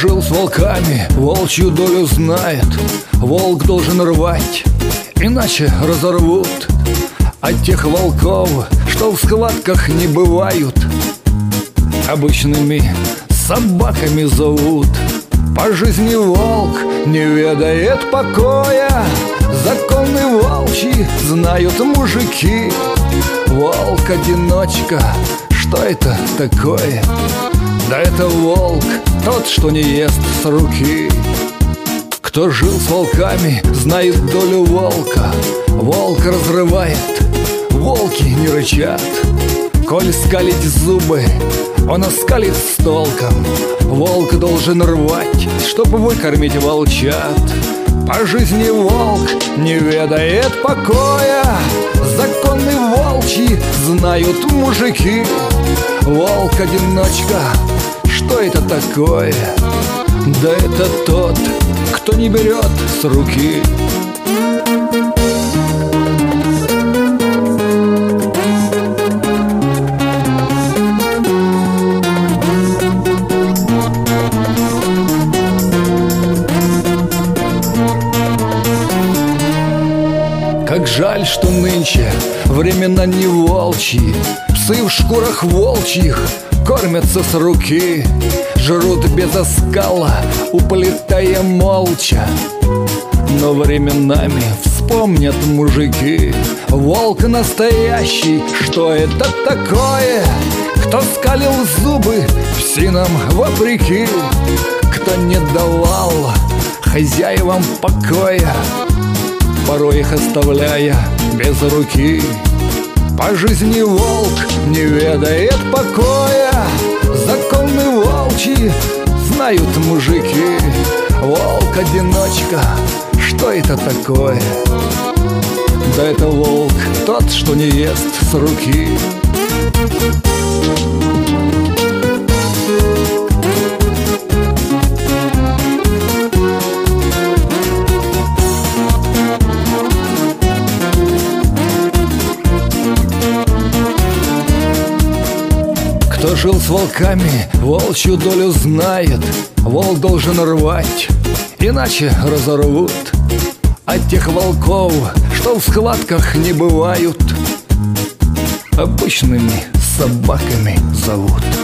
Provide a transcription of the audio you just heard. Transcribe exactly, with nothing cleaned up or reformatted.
жил с волками, волчью долю знает. Волк должен рвать, иначе разорвут. А тех волков, что в схватках не бывают, обычными собаками зовут. По жизни волк не ведает покоя, законы волчьи знают мужики. Волк-одиночка, что это такое? Да это волк, тот, что не ест с руки. Кто жил с волками, знает долю волка. Волк разрывает, волки не рычат. Коль скалить зубы, он оскалит с толком. Волк должен рвать, чтобы выкормить волчат. По жизни волк не ведает покоя, законы волчьи знают мужики. Волк-одиночка, что это такое? Да это тот, кто не берет с руки. Как жаль, что нынче времена не волчьи. Псы в шкурах волчьих кормятся с руки, жрут без оскала, уплетая молча. Но временами вспомнят мужики. Волк настоящий, что это такое? Кто скалил зубы псинам вопреки, кто не давал хозяевам покоя, порой их оставляя без руки. По жизни волк не ведает покоя, законы волчьи знают мужики. Волк-одиночка, что это такое? Да это волк, тот, что не ест с руки. Кто жил с волками, волчью долю знает. Волк должен рвать, иначе разорвут. А тех волков, что в схватках не бывают, обычными собаками зовут.